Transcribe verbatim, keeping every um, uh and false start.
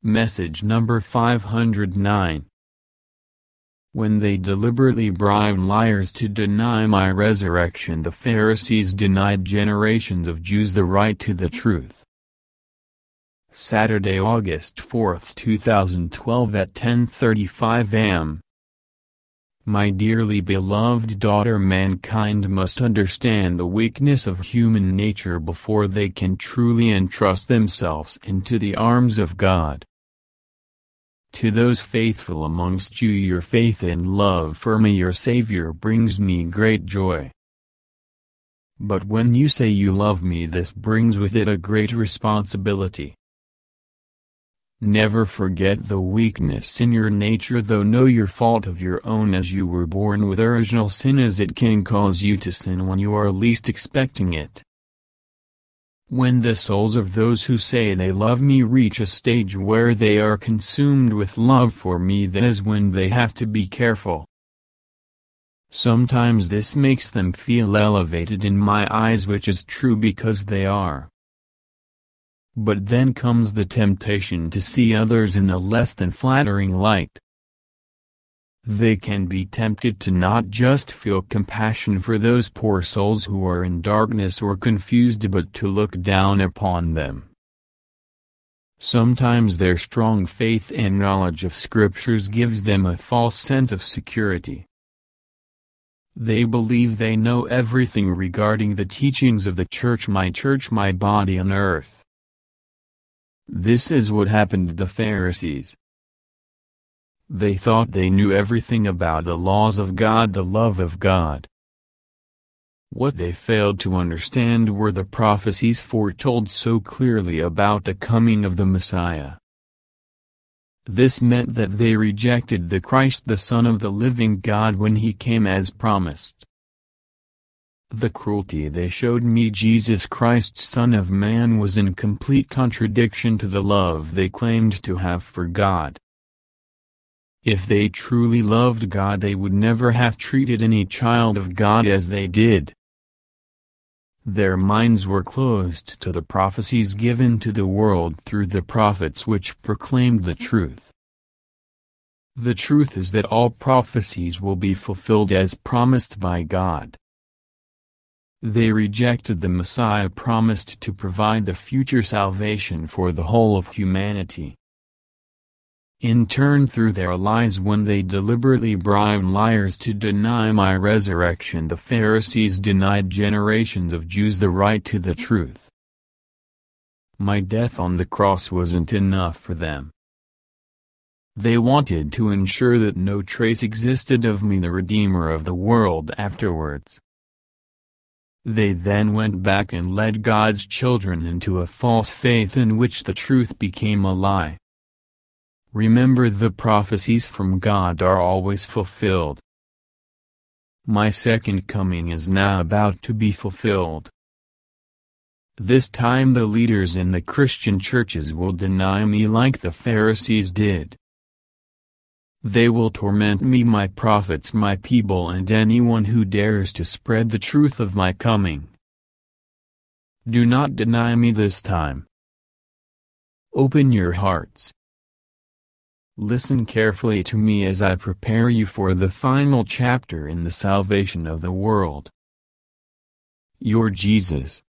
Message number five hundred nine. When they deliberately bribed liars to deny my resurrection, the Pharisees denied generations of Jews the right to the truth. Saturday, August fourth, two thousand twelve at ten thirty-five a m My dearly beloved daughter, mankind must understand the weakness of human nature before they can truly entrust themselves into the arms of God. To those faithful amongst you, your faith and love for me, your Savior, brings me great joy. But when you say you love me, this brings with it a great responsibility. Never forget the weakness in your nature, though know your fault of your own, as you were born with original sin, as it can cause you to sin when you are least expecting it. When the souls of those who say they love me reach a stage where they are consumed with love for me, that is when they have to be careful. Sometimes this makes them feel elevated in my eyes, which is true because they are. But then comes the temptation to see others in a less than flattering light. They can be tempted to not just feel compassion for those poor souls who are in darkness or confused, but to look down upon them. Sometimes their strong faith and knowledge of scriptures gives them a false sense of security. They believe they know everything regarding the teachings of the church, my church, my body on earth. This is what happened to the Pharisees. They thought they knew everything about the laws of God, the love of God. What they failed to understand were the prophecies foretold so clearly about the coming of the Messiah. This meant that they rejected the Christ, the Son of the living God, when he came as promised. The cruelty they showed me, Jesus Christ, Son of Man, was in complete contradiction to the love they claimed to have for God. If they truly loved God, they would never have treated any child of God as they did. Their minds were closed to the prophecies given to the world through the prophets, which proclaimed the truth. The truth is that all prophecies will be fulfilled as promised by God. They rejected the Messiah promised to provide the future salvation for the whole of humanity. In turn, through their lies, when they deliberately bribed liars to deny my resurrection, the Pharisees denied generations of Jews the right to the truth. My death on the cross wasn't enough for them. They wanted to ensure that no trace existed of me, the Redeemer of the world, afterwards. They then went back and led God's children into a false faith in which the truth became a lie. Remember, the prophecies from God are always fulfilled. My second coming is now about to be fulfilled. This time the leaders in the Christian churches will deny me like the Pharisees did. They will torment me, my prophets, my people, and anyone who dares to spread the truth of my coming. Do not deny me this time. Open your hearts. Listen carefully to me as I prepare you for the final chapter in the salvation of the world. Your Jesus.